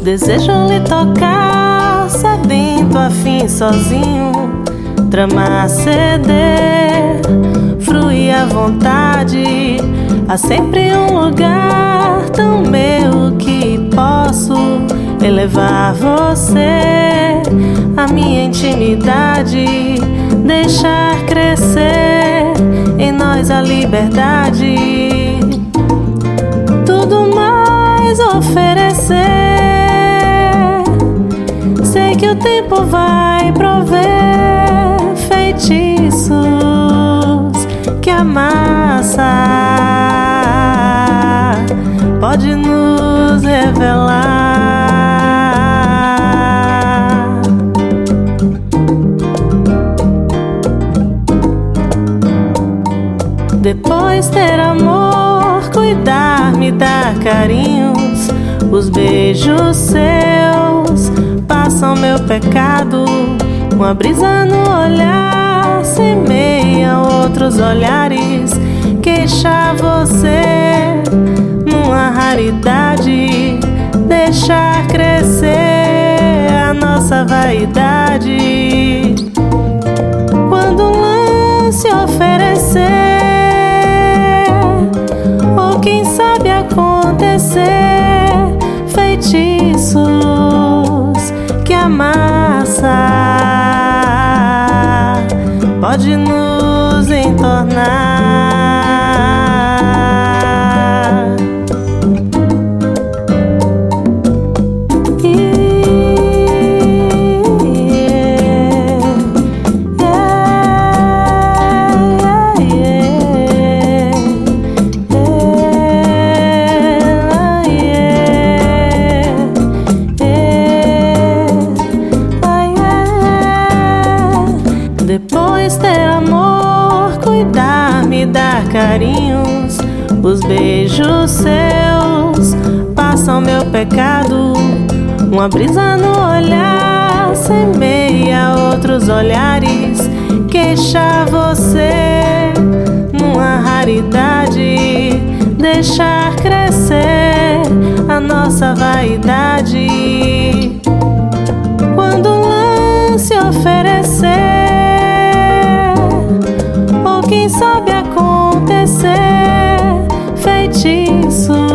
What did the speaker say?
desejo lhe tocar, sedento, afim, sozinho, tramar, ceder, fruir à vontade. Há sempre um lugar tão meu que posso elevar você, a minha intimidade, deixar crescer em nós a liberdade. Tudo mais oferecer, sei que o tempo vai prover feitiços que a massa pode nos revelar. Depois ter amor, cuidar, me dar carinhos, os beijos seus passam meu pecado. Uma brisa no olhar semeia outros olhares, queixar você numa raridade, deixar crescer a nossa vaidade. Quando um lance oferecer, ou quem sabe acontecer, feitiços que a massa pode nos entornar. Depois ter amor, cuidar, me dar carinhos, os beijos seus passam meu pecado. Uma brisa no olhar semeia outros olhares, queixar você numa raridade, deixar crescer a nossa vaidade. Quando um lance oferecer, quem sabe acontecer, feitiço